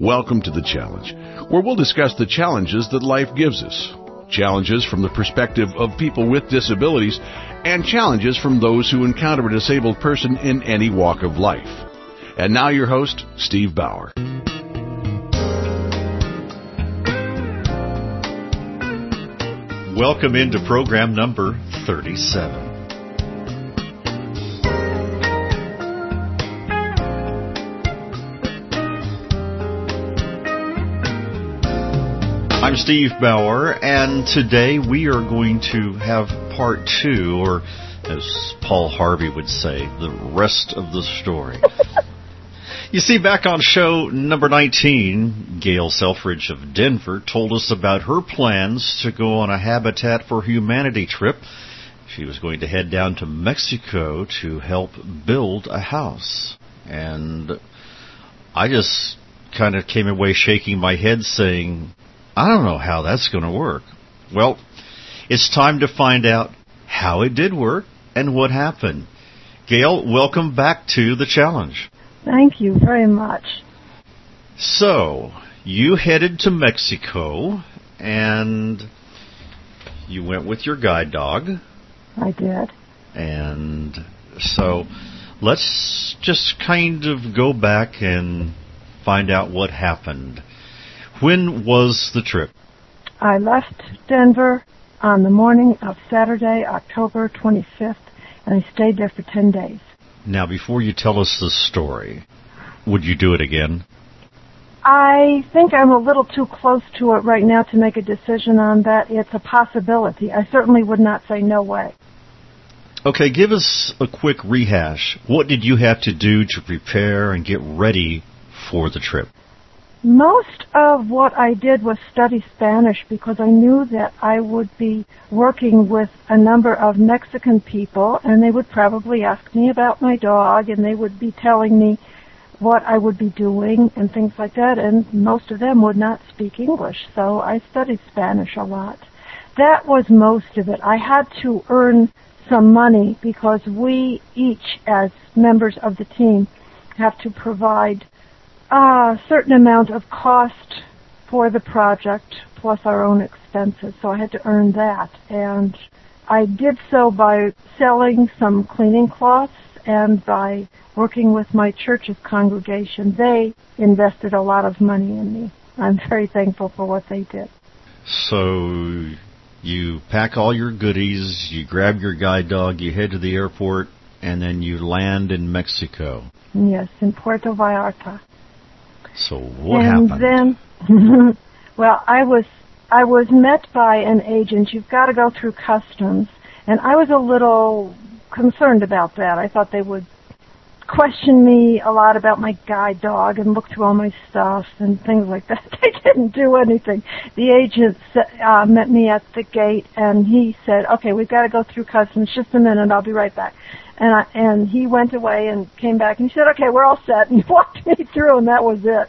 Welcome to The Challenge, where we'll discuss the challenges that life gives us. Challenges from the perspective of people with disabilities, and challenges from those who encounter a disabled person in any walk of life. And now your host, Steve Bauer. Welcome into program number 37. I'm Steve Bauer, and today we are going to have part two, or as Paul Harvey would say, the rest of the story. You see, back on show number 19, Gail Selfridge of Denver told us about her plans to go on a Habitat for Humanity trip. She was going to head down to Mexico to help build a house. And I just kind of came away shaking my head saying, I don't know how that's going to work. Well, it's time to find out how it did work and what happened. Gail, welcome back to The Challenge. Thank you very much. So, you headed to Mexico, and you went with your guide dog. I did. And so, let's just kind of go back and find out what happened. When was the trip? I left Denver on the morning of Saturday, October 25th, and I stayed there for 10 days. Now, before you tell us the story, would you do it again? I think I'm a little too close to it right now to make a decision on that. It's a possibility. I certainly would not say no way. Okay, give us a quick rehash. What did you have to do to prepare and get ready for the trip? Most of what I did was study Spanish because I knew that I would be working with a number of Mexican people, and they would probably ask me about my dog, and they would be telling me what I would be doing and things like that, and most of them would not speak English, so I studied Spanish a lot. That was most of it. I had to earn some money because we each, as members of the team, have to provide a certain amount of cost for the project, plus our own expenses, so I had to earn that. And I did so by selling some cleaning cloths and by working with my church's congregation. They invested a lot of money in me. I'm very thankful for what they did. So you pack all your goodies, you grab your guide dog, you head to the airport, and then you land in Mexico. Yes, in Puerto Vallarta. So what happened? And then, well, I was met by an agent. You've got to go through customs, and I was a little concerned about that. I thought they would question me a lot about my guide dog and look through all my stuff and things like that. They didn't do anything. The agent met me at the gate, and he said, "Okay, we've got to go through customs. Just a minute, I'll be right back." And he went away and came back, and he said, "Okay, we're all set," and he walked me through, and that was it.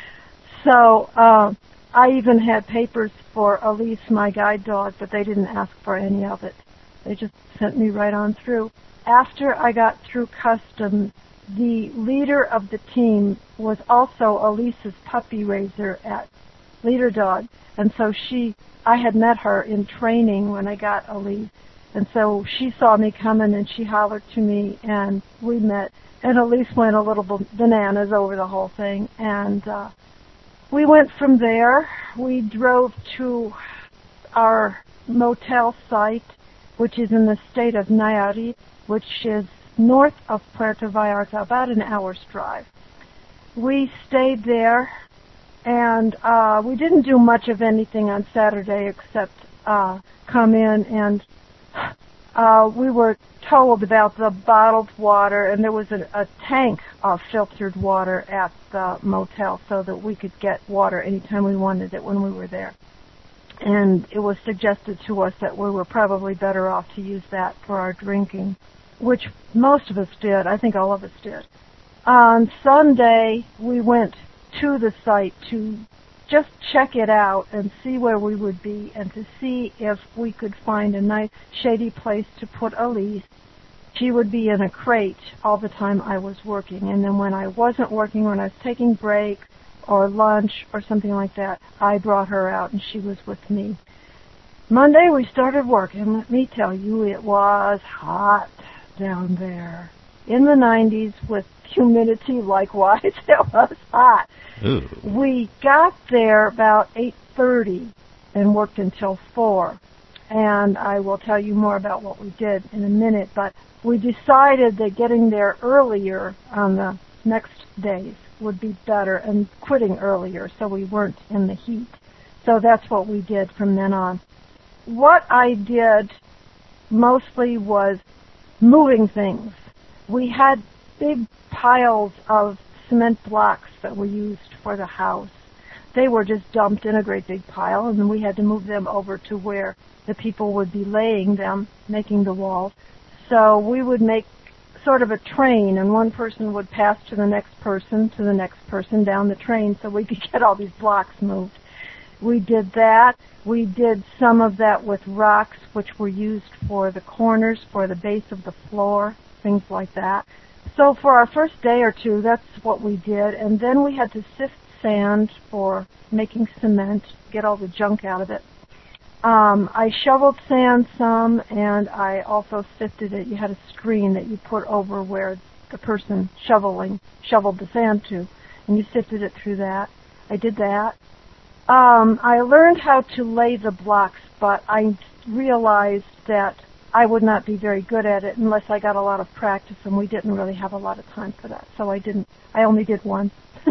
So I even had papers for Elise, my guide dog, but they didn't ask for any of it. They just sent me right on through. After I got through customs, the leader of the team was also Elise's puppy raiser at Leader Dog, and so I had met her in training when I got Elise. And so she saw me coming, and she hollered to me, and we met. And Elise went a little bananas over the whole thing. And we went from there. We drove to our motel site, which is in the state of Nayarit, which is north of Puerto Vallarta, about an hour's drive. We stayed there, and we didn't do much of anything on Saturday except come in and we were told about the bottled water, and there was a tank of filtered water at the motel so that we could get water anytime we wanted it when we were there. And it was suggested to us that we were probably better off to use that for our drinking, which most of us did. I think all of us did. On Sunday, we went to the site to just check it out and see where we would be and to see if we could find a nice shady place to put Elise. She would be in a crate all the time I was working, and then when I wasn't working, when I was taking breaks, or lunch or something like that, I brought her out and she was with me. Monday we started work, and let me tell you, it was hot down there. In the 90s with humidity likewise, it was hot. Ooh. We got there about 8:30 and worked until 4. And I will tell you more about what we did in a minute, but we decided that getting there earlier on the next days would be better and quitting earlier so we weren't in the heat. So that's what we did from then on. What I did mostly was moving things. We had big piles of cement blocks that were used for the house. They were just dumped in a great big pile, and then we had to move them over to where the people would be laying them, making the walls. So we would make sort of a train, and one person would pass to the next person down the train so we could get all these blocks moved. We did that. We did some of that with rocks, which were used for the corners, for the base of the floor, things like that. So for our first day or two, that's what we did. And then we had to sift sand for making cement, get all the junk out of it. I shoveled sand some, and I also sifted it. You had a screen that you put over where the person shoveled the sand to, and you sifted it through that. I did that. I learned how to lay the blocks, but I realized that I would not be very good at it unless I got a lot of practice, and we didn't really have a lot of time for that, so I only did one.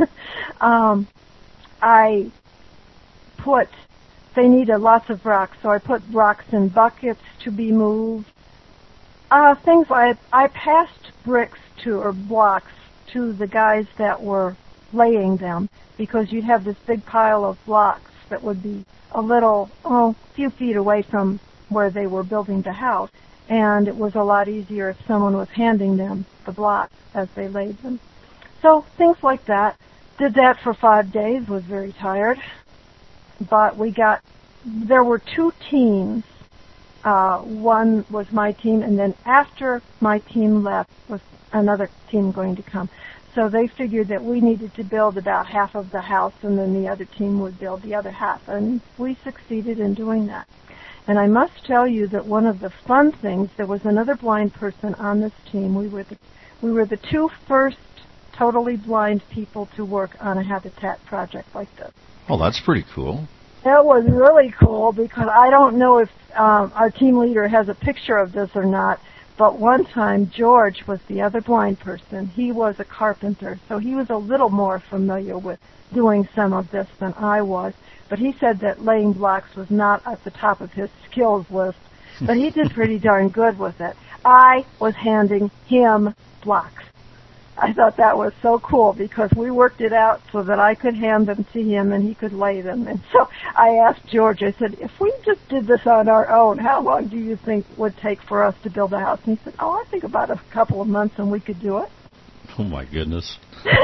They needed lots of rocks, so I put rocks in buckets to be moved. Things like I passed bricks or blocks to the guys that were laying them, because you'd have this big pile of blocks that would be a few feet away from where they were building the house, and it was a lot easier if someone was handing them the blocks as they laid them. So things like that. Did that for 5 days, was very tired. But there were 2 teams. One was my team, and then after my team left was another team going to come. So they figured that we needed to build about half of the house, and then the other team would build the other half. And we succeeded in doing that. And I must tell you that one of the fun things, there was another blind person on this team. We were the 2 first totally blind people to work on a habitat project like this. Oh, that's pretty cool. That was really cool, because I don't know if our team leader has a picture of this or not, but one time George was the other blind person. He was a carpenter, so he was a little more familiar with doing some of this than I was. But he said that laying blocks was not at the top of his skills list, but he did pretty darn good with it. I was handing him blocks. I thought that was so cool, because we worked it out so that I could hand them to him and he could lay them. And so I asked George, I said, if we just did this on our own, how long do you think it would take for us to build a house? And he said, I think about a couple of months and we could do it. Oh, my goodness.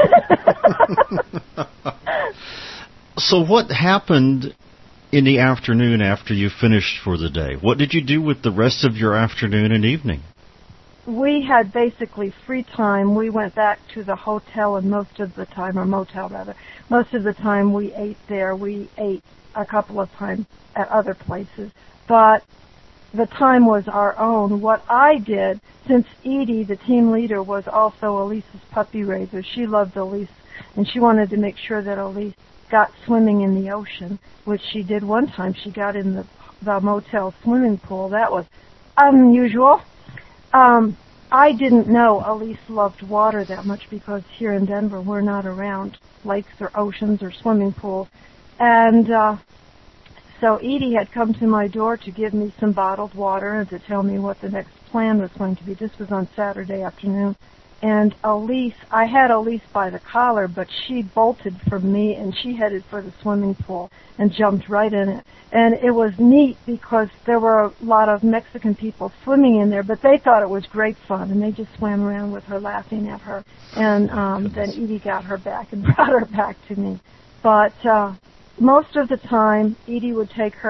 So what happened in the afternoon after you finished for the day? What did you do with the rest of your afternoon and evening? We had basically free time. We went back to the hotel, and most of the time we ate there. We ate a couple of times at other places, but the time was our own. What I did, since Edie, the team leader, was also Elise's puppy raiser, she loved Elise, and she wanted to make sure that Elise got swimming in the ocean, which she did one time. She got in the motel swimming pool. That was unusual. I didn't know Elise loved water that much, because here in Denver we're not around lakes or oceans or swimming pools. And so Edie had come to my door to give me some bottled water and to tell me what the next plan was going to be. This was on Saturday afternoon. And I had Elise by the collar, but she bolted from me, and she headed for the swimming pool and jumped right in it. And it was neat, because there were a lot of Mexican people swimming in there, but they thought it was great fun, and they just swam around with her, laughing at her. And then Edie got her back and brought her back to me. But most of the time, Edie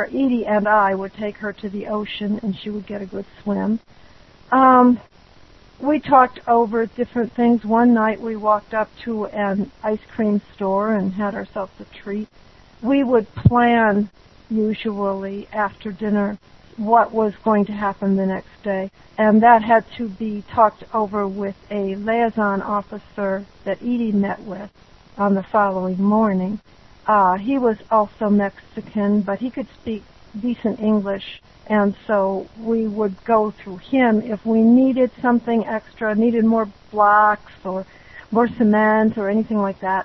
and I would take her to the ocean, and she would get a good swim. we talked over different things. One night we walked up to an ice cream store and had ourselves a treat. We would plan, usually after dinner, what was going to happen the next day. And that had to be talked over with a liaison officer that Edie met with on the following morning. He was also Mexican, but he could speak decent English, and so we would go through him if we needed something extra, needed more blocks or more cement or anything like that.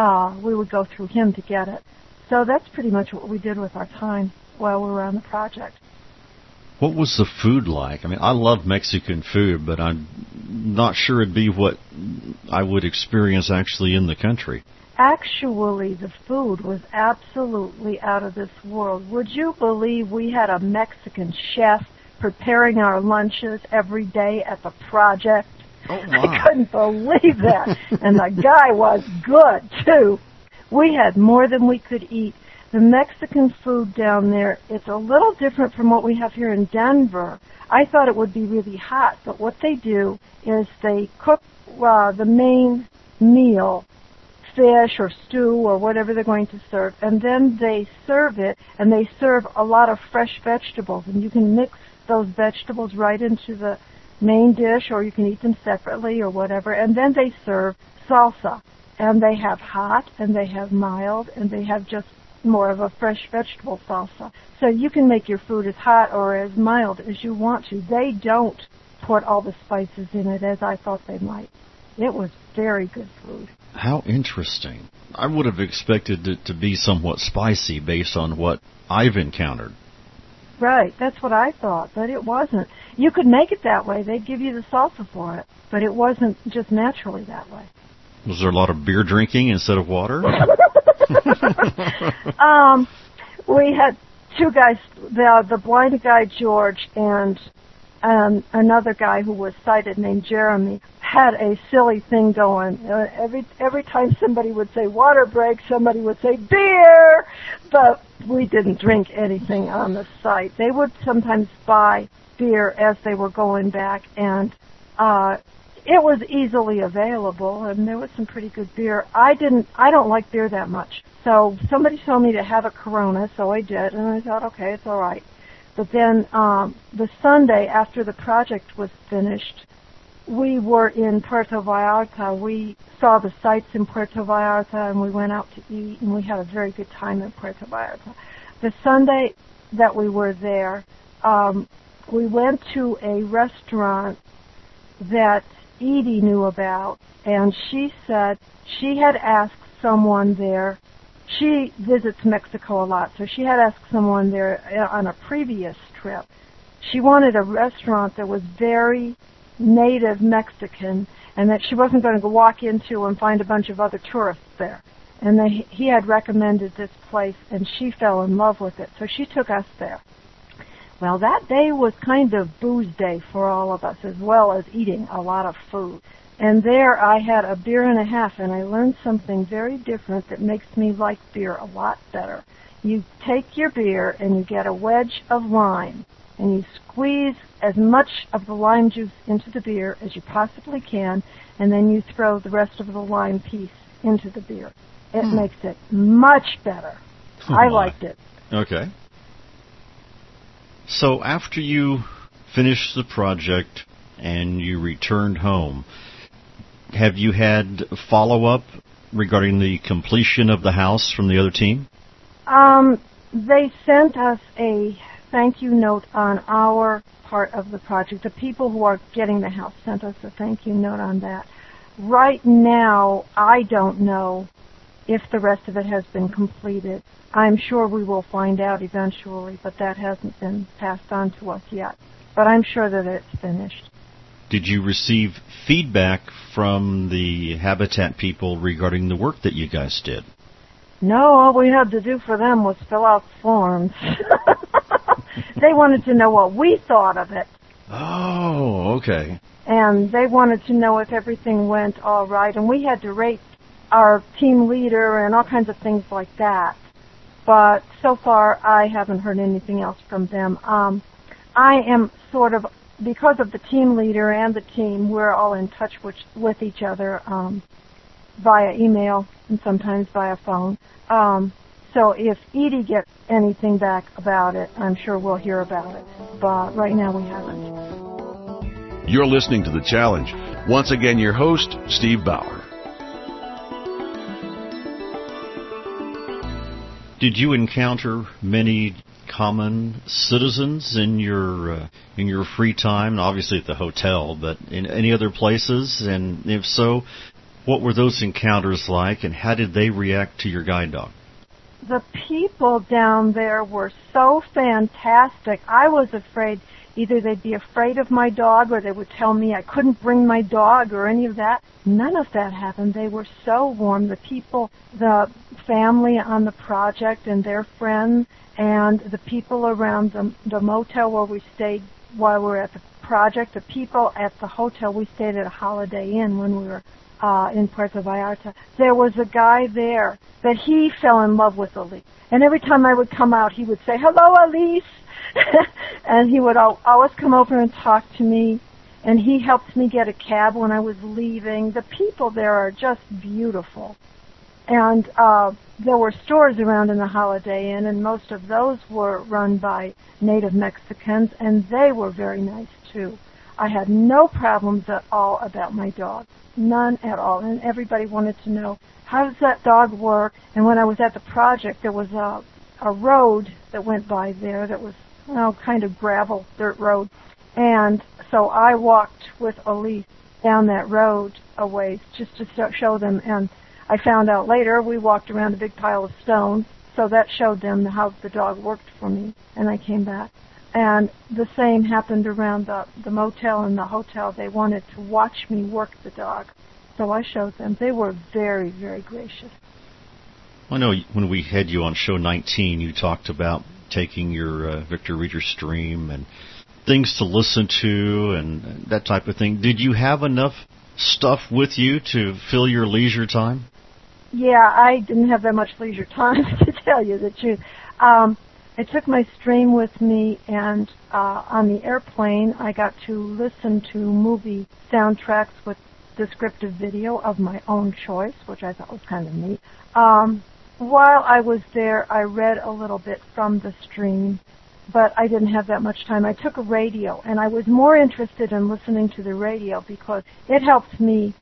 We would go through him to get it. So that's pretty much what we did with our time while we were on the project. What was the food like? I mean, I love Mexican food, but I'm not sure it'd be what I would experience actually in the country. Actually, the food was absolutely out of this world. Would you believe we had a Mexican chef preparing our lunches every day at the project? Oh, my. I couldn't believe that. And the guy was good, too. We had more than we could eat. The Mexican food down there, it's a little different from what we have here in Denver. I thought it would be really hot, but what they do is they cook the main meal, fish or stew or whatever they're going to serve, and then they serve it, and they serve a lot of fresh vegetables, and you can mix those vegetables right into the main dish, or you can eat them separately or whatever, and then they serve salsa, and they have hot, and they have mild, and they have just more of a fresh vegetable salsa. So you can make your food as hot or as mild as you want to. They don't put all the spices in it as I thought they might. It was very good food. How interesting. I would have expected it to be somewhat spicy based on what I've encountered. Right, that's what I thought, but it wasn't. You could make it that way. They'd give you the salsa for it, but it wasn't just naturally that way. Was there a lot of beer drinking instead of water? We had two guys, the blind guy, George, and another guy who was sighted named Jeremy, had a silly thing going. Every time somebody would say water break, somebody would say beer, but we didn't drink anything on the site. They would sometimes buy beer as they were going back, and it was easily available, and there was some pretty good beer. I don't like beer that much. So somebody told me to have a Corona, so I did, and I thought, okay, it's all right. But then the Sunday after the project was finished, we were in Puerto Vallarta. We saw the sights in Puerto Vallarta, and we went out to eat, and we had a very good time in Puerto Vallarta. The Sunday that we were there, we went to a restaurant that Edie knew about, and she said she had asked someone there. She visits Mexico a lot, so she had asked someone there on a previous trip. She wanted a restaurant that was very native Mexican, and that she wasn't going to go walk into and find a bunch of other tourists there. And he had recommended this place, and she fell in love with it, so she took us there. Well, that day was kind of booze day for all of us, as well as eating a lot of food. And there I had a beer and a half, and I learned something very different that makes me like beer a lot better. You take your beer and you get a wedge of lime, and you squeeze as much of the lime juice into the beer as you possibly can, and then you throw the rest of the lime piece into the beer. It makes it much better. I liked it. Okay. So after you finished the project and you returned home, have you had follow-up regarding the completion of the house from the other team? They sent us a thank you note on our part of the project. The people who are getting the house sent us a thank you note on that. Right now, I don't know if the rest of it has been completed. I'm sure we will find out eventually, but that hasn't been passed on to us yet. But I'm sure that it's finished. Did you receive feedback from the Habitat people regarding the work that you guys did? No, all we had to do for them was fill out forms. They wanted to know what we thought of it. Oh, okay. And they wanted to know if everything went all right. And we had to rate our team leader and all kinds of things like that. But so far, I haven't heard anything else from them. I am sort of because of the team leader and the team, we're all in touch with each other via email and sometimes via phone. So if Edie gets anything back about it, I'm sure we'll hear about it. But right now we haven't. You're listening to The Challenge. Once again, your host, Steve Bauer. Did you encounter many common citizens in your free time? Obviously at the hotel, but in any other places? And if so, what were those encounters like, and how did they react to your guide dog? The people down there were so fantastic. I was afraid either they'd be afraid of my dog or they would tell me I couldn't bring my dog or any of that. None of that happened. They were so warm. The people, the family on the project and their friends, and the people around the motel where we stayed while we were at the project, the people at the hotel, we stayed at a Holiday Inn when we were in Puerto Vallarta. There was a guy there that he fell in love with Elise. And every time I would come out, he would say, "Hello, Elise." And he would always come over and talk to me. And he helped me get a cab when I was leaving. The people there are just beautiful. And there were stores around in the Holiday Inn, and most of those were run by native Mexicans, and they were very nice, too. I had no problems at all about my dog. None at all. And everybody wanted to know, how does that dog work? And when I was at the project, there was a road that went by there that was kind of gravel, dirt road. And so I walked with Elise down that road a ways just to show them. And I found out later we walked around a big pile of stones, so that showed them how the dog worked for me. And I came back. And the same happened around the motel and the hotel. They wanted to watch me work the dog. So I showed them. They were very, very gracious. I know when we had you on show 19, you talked about taking your Victor Reader Stream and things to listen to and that type of thing. Did you have enough stuff with you to fill your leisure time? Yeah, I didn't have that much leisure time, to tell you the truth. I took my stream with me, and on the airplane, I got to listen to movie soundtracks with descriptive video of my own choice, which I thought was kind of neat. While I was there, I read a little bit from the stream, but I didn't have that much time. I took a radio, and I was more interested in listening to the radio because it helped me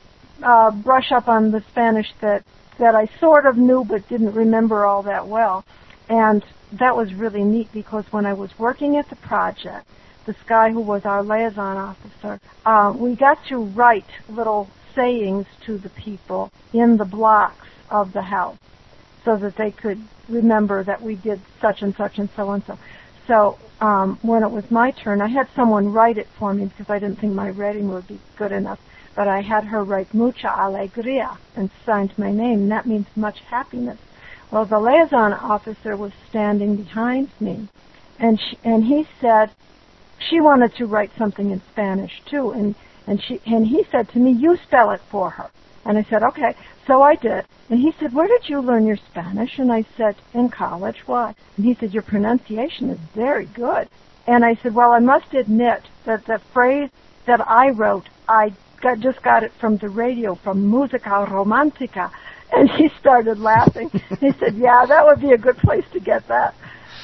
brush up on the Spanish that I sort of knew but didn't remember all that well. And that was really neat because when I was working at the project, this guy who was our liaison officer, we got to write little sayings to the people in the blocks of the house so that they could remember that we did such and such and so and so. So when it was my turn, I had someone write it for me because I didn't think my writing would be good enough. But I had her write mucha alegría and signed my name, and that means much happiness. Well, the liaison officer was standing behind me, and he said she wanted to write something in Spanish too, and he said to me, "You spell it for her." And I said, "Okay." So I did. And he said, "Where did you learn your Spanish?" And I said, "In college." "Why?" And he said, "Your pronunciation is very good." And I said, "Well, I must admit that the phrase that I wrote, I just got it from the radio, from Música Romántica." And he started laughing. He said, "Yeah, that would be a good place to get that."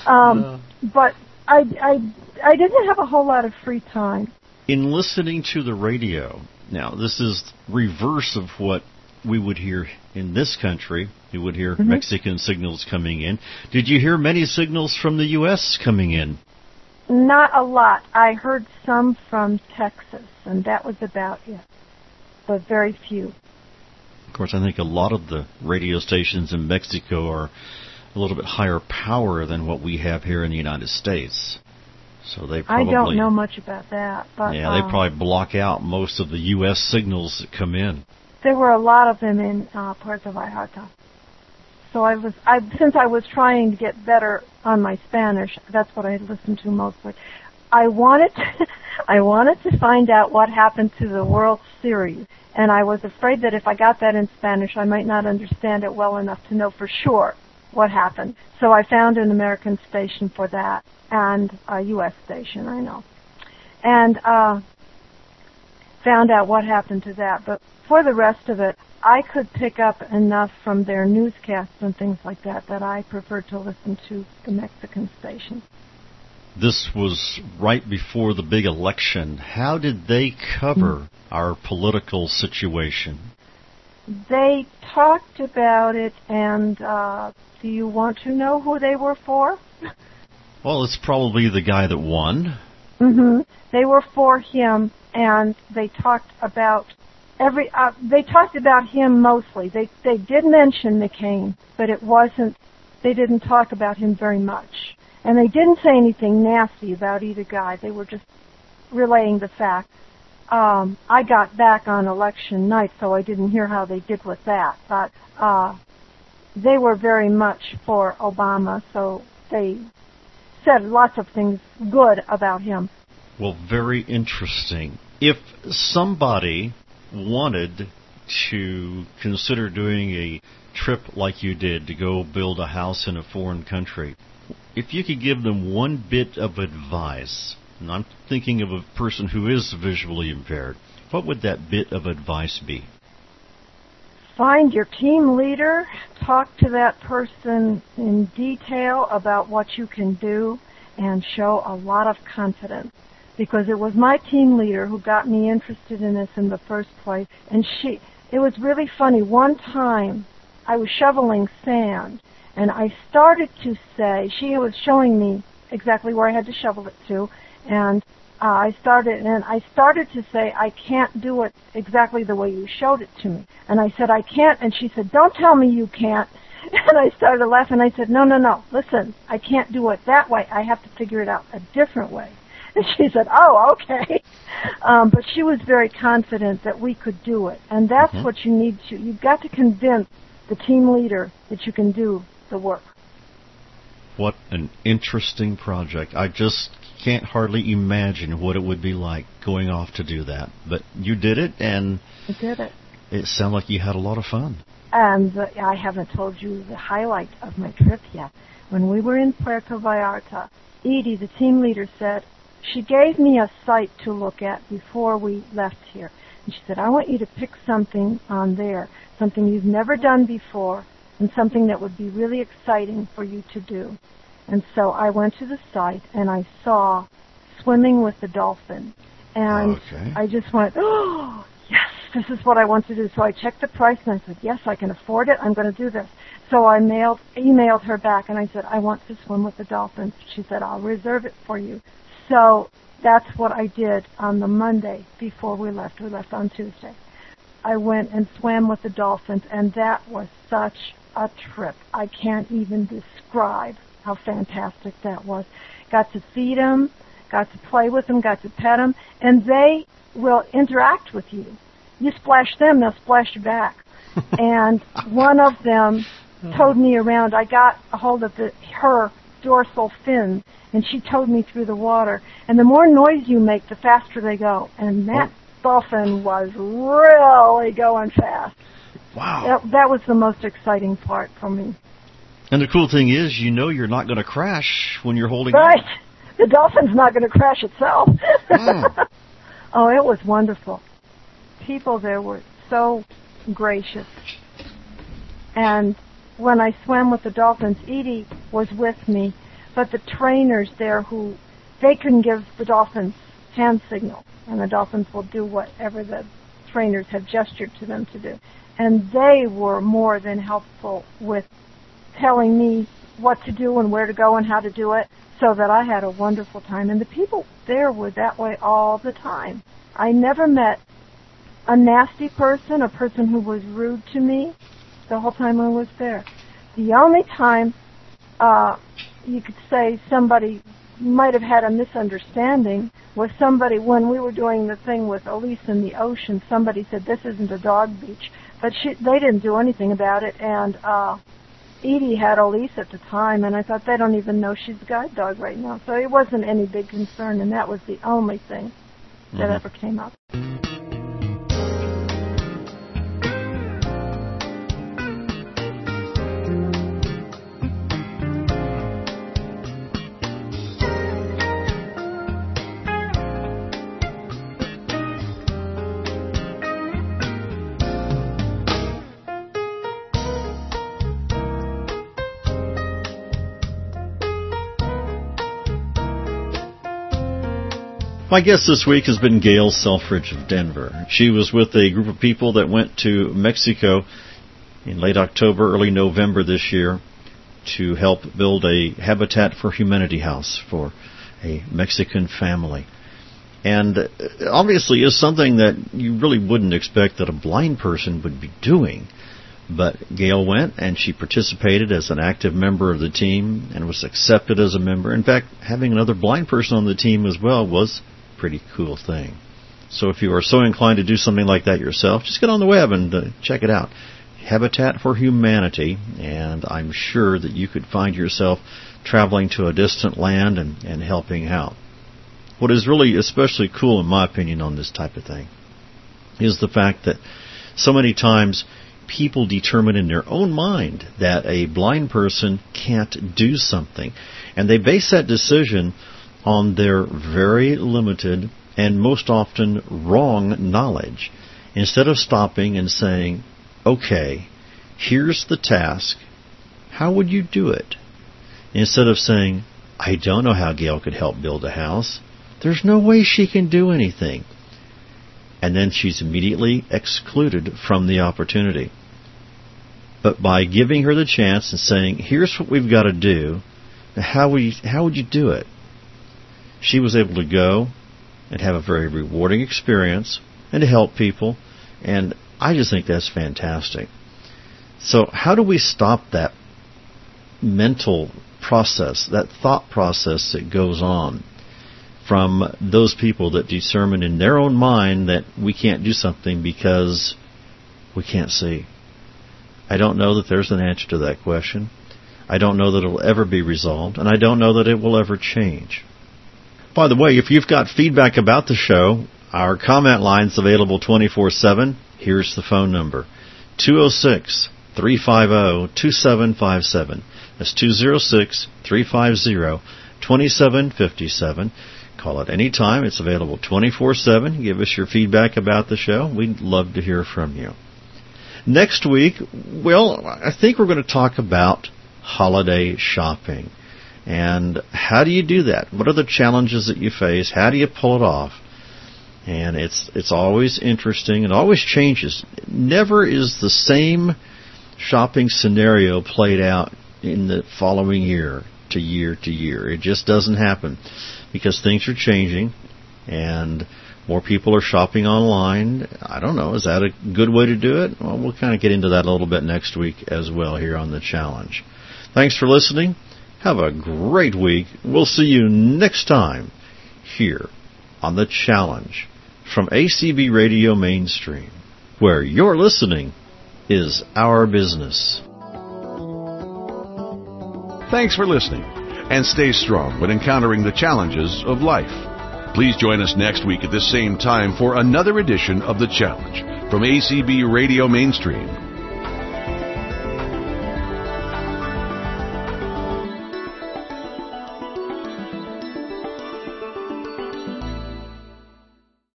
But I didn't have a whole lot of free time. In listening to the radio, now this is reverse of what we would hear in this country. You would hear Mexican signals coming in. Did you hear many signals from the U.S. coming in? Not a lot. I heard some from Texas, and that was about it, but very few. Of course, I think a lot of the radio stations in Mexico are a little bit higher power than what we have here in the United States. So they probably... I don't know much about that. But, yeah, they probably block out most of the U.S. signals that come in. There were a lot of them in Puerto Vallarta. So since I was trying to get better on my Spanish, that's what I listened to mostly. I wanted to find out what happened to the World Series, and I was afraid that if I got that in Spanish, I might not understand it well enough to know for sure what happened. So I found an American station for that, and a U.S. station, I know. and found out what happened to that. But for the rest of it, I could pick up enough from their newscasts and things like that that I preferred to listen to the Mexican station. This was right before the big election. How did they cover our political situation? They talked about it, and do you want to know who they were for? Well, it's probably the guy that won. Mm-hmm. They were for him, and they talked about they talked about him mostly. They did mention McCain, but it wasn't. They didn't talk about him very much, and they didn't say anything nasty about either guy. They were just relaying the fact. I got back on election night, so I didn't hear how they did with that. But they were very much for Obama, so they said lots of things good about him. Well, very interesting. If somebody wanted to consider doing a trip like you did to go build a house in a foreign country, if you could give them one bit of advice, and I'm thinking of a person who is visually impaired, what would that bit of advice be? Find your team leader, talk to that person in detail about what you can do, and show a lot of confidence. Because it was my team leader who got me interested in this in the first place. And it was really funny. One time I was shoveling sand, and I started to say, she was showing me exactly where I had to shovel it to, and I started to say, I can't do it exactly the way you showed it to me. And I said, I can't, and she said, don't tell me you can't. And I started laughing. I said, no, listen, I can't do it that way. I have to figure it out a different way. And she said, oh, okay. But she was very confident that we could do it. And that's what you need to. You've got to convince the team leader that you can do the work. What an interesting project. I just can't hardly imagine what it would be like going off to do that. But you did it, and I did it. It sounded like you had a lot of fun. And I haven't told you the highlight of my trip yet. When we were in Puerto Vallarta, Edie, the team leader, said, she gave me a site to look at before we left here. And she said, I want you to pick something on there, something you've never done before, and something that would be really exciting for you to do. And so I went to the site, and I saw swimming with the dolphin. And I just went, oh, yes, this is what I want to do. So I checked the price, and I said, yes, I can afford it. I'm going to do this. So I emailed her back, and I said, I want to swim with the dolphins. She said, I'll reserve it for you. So that's what I did on the Monday before we left. We left on Tuesday. I went and swam with the dolphins, and that was such a trip. I can't even describe how fantastic that was. Got to feed them, got to play with them, got to pet them, and they will interact with you. You splash them, they'll splash you back. And one of them towed me around. I got a hold of her dorsal fin, and she towed me through the water. And the more noise you make, the faster they go. And that dolphin was really going fast. Wow. That was the most exciting part for me. And the cool thing is, you know you're not going to crash when you're holding Right. on. The dolphin's not going to crash itself. Oh, it was wonderful. People there were so gracious. And when I swam with the dolphins, Edie was with me, but the trainers there they can give the dolphins hand signals, and the dolphins will do whatever the trainers have gestured to them to do. And they were more than helpful with telling me what to do and where to go and how to do it, so that I had a wonderful time. And the people there were that way all the time. I never met a nasty person, a person who was rude to me the whole time I was there. The only time you could say somebody might have had a misunderstanding was somebody, when we were doing the thing with Elise in the ocean, somebody said, this isn't a dog beach. But they didn't do anything about it, and Edie had Elise at the time, and I thought, they don't even know she's a guide dog right now. So it wasn't any big concern, and that was the only thing that ever came up. My guest this week has been Gail Selfridge of Denver. She was with a group of people that went to Mexico in late October, early November this year to help build a Habitat for Humanity house for a Mexican family. And obviously is something that you really wouldn't expect that a blind person would be doing. But Gail went and she participated as an active member of the team and was accepted as a member. In fact, having another blind person on the team as well was pretty cool thing. So if you are so inclined to do something like that yourself, just get on the web and check it out. Habitat for Humanity, and I'm sure that you could find yourself traveling to a distant land and helping out. What is really especially cool, in my opinion, on this type of thing is the fact that so many times people determine in their own mind that a blind person can't do something, and they base that decision on their very limited and most often wrong knowledge, instead of stopping and saying, okay, here's the task, how would you do it? Instead of saying, I don't know how Gail could help build a house, there's no way she can do anything. And then she's immediately excluded from the opportunity. But by giving her the chance and saying, here's what we've got to do, how would you do it? She was able to go and have a very rewarding experience and to help people, and I just think that's fantastic. So how do we stop that mental process, that thought process that goes on from those people that determine in their own mind that we can't do something because we can't see? I don't know that there's an answer to that question. I don't know that it will ever be resolved, and I don't know that it will ever change. By the way, if you've got feedback about the show, our comment line's available 24/7. Here's the phone number, 206-350-2757. That's 206-350-2757. Call it any time. It's available 24/7. Give us your feedback about the show. We'd love to hear from you. Next week, well, I think we're going to talk about holiday shopping. And how do you do that? What are the challenges that you face? How do you pull it off? And it's always interesting. It always changes. Never is the same shopping scenario played out in the following year to year to year. It just doesn't happen because things are changing and more people are shopping online. I don't know. Is that a good way to do it? Well, we'll kind of get into that a little bit next week as well here on The Challenge. Thanks for listening. Have a great week. We'll see you next time here on The Challenge from ACB Radio Mainstream, where your listening is our business. Thanks for listening, and stay strong when encountering the challenges of life. Please join us next week at this same time for another edition of The Challenge from ACB Radio Mainstream.